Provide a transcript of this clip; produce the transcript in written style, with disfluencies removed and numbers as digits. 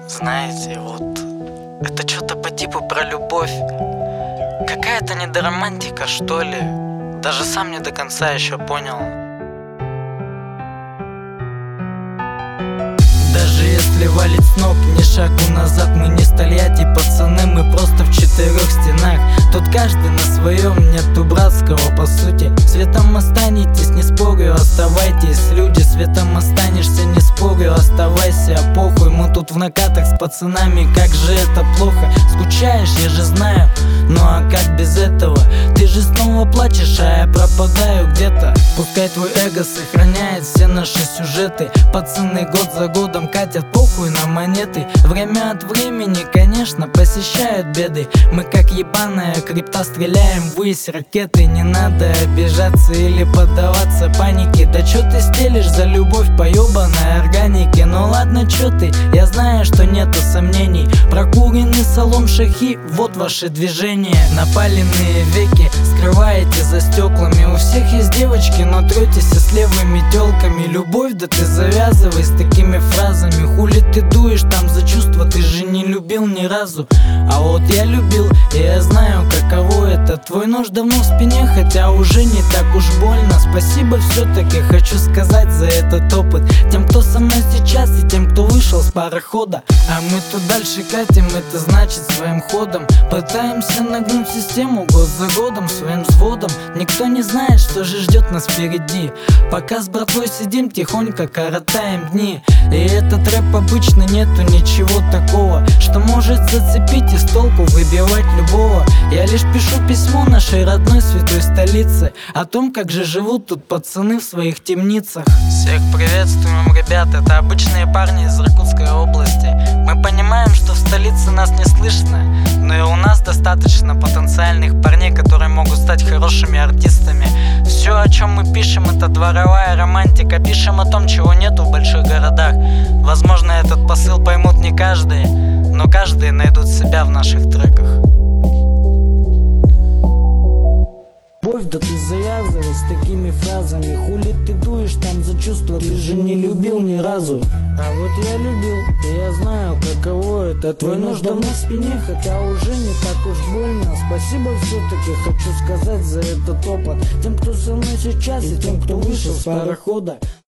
Знаете, вот это что-то по типу про любовь. Какая-то недоромантика, что ли. Даже сам не до конца еще понял. Даже если валить с ног, ни шагу назад мы не стольяти, пацаны, мы просто в четырех стенах. Тут каждый на своем, нету братского по сути. Светом останетесь, не спорю, оставайтесь. Люди, светом останешься, не спорю, оставайся, похуй. Мы тут в накатах с пацанами, как же это плохо. Скучаешь, я же знаю, ну а как без этого? Ты же снова плачешь, а я пропадаю где-то. Пускай твой эго сохраняет все наши сюжеты. Пацаны год за годом катят похуй на монеты. Время от времени, конечно, посещают беды. Мы как ебаная крипта стреляем ввысь ракеты. Не надо обижаться или поддаваться панике. Да чё ты стелишь за любовь по ёбаной органике? Ну ладно, чё ты, я знаю, что нету сомнений. Прокуренный салон шахи, вот ваши движения. Напаленные веки скрываете за стеклами. У всех есть девочки, но третесь с левыми тёлками. Любовь, да ты завязывай с такими фразами. Хули ты дуешь там за чувства, ты же не любил ни разу. А вот я любил, и я знаю, каково это. Твой нож давно в спине, хотя уже не так уж больно. Спасибо все-таки хочу сказать за этот опыт тем, кто со мной сейчас, и тем, кто вышел с парохода. А мы тут дальше катим, это значит своим ходом пытаемся нагнуть систему год за годом своим взводом. Никто не знает, что же ждет нас впереди. Пока с братвой сидим, тихонько коротаем дни. И этот рэп обычно нету ничего такого, что может зацепить и с толку выбивать любого. Я лишь пишу письмо нашей родной святой столице о том, как же живут тут пацаны в своих темницах. Всех приветствуем, ребят, это обычные парни из Иркутской области. Мы понимаем, что в столице нас не слышно, но и у нас достаточно потенциальных парней, которые могут стать хорошими артистами. Все, о чем мы пишем, это дворовая романтика. Пишем о том, чего нету в больших городах. Возможно, этот посыл поймут не каждый, но каждый найдут себя в наших треках. Любовь, да ты завязывай с такими фразами. Хули ты дуешь там за чувства, ты же не любил ни разу. А вот я любил, и я знаю, каково это. Твой нож давно в спине, хотя уже не так уж больно. Спасибо все-таки хочу сказать за этот опыт тем, кто со мной сейчас, и тем, кто вышел с парохода.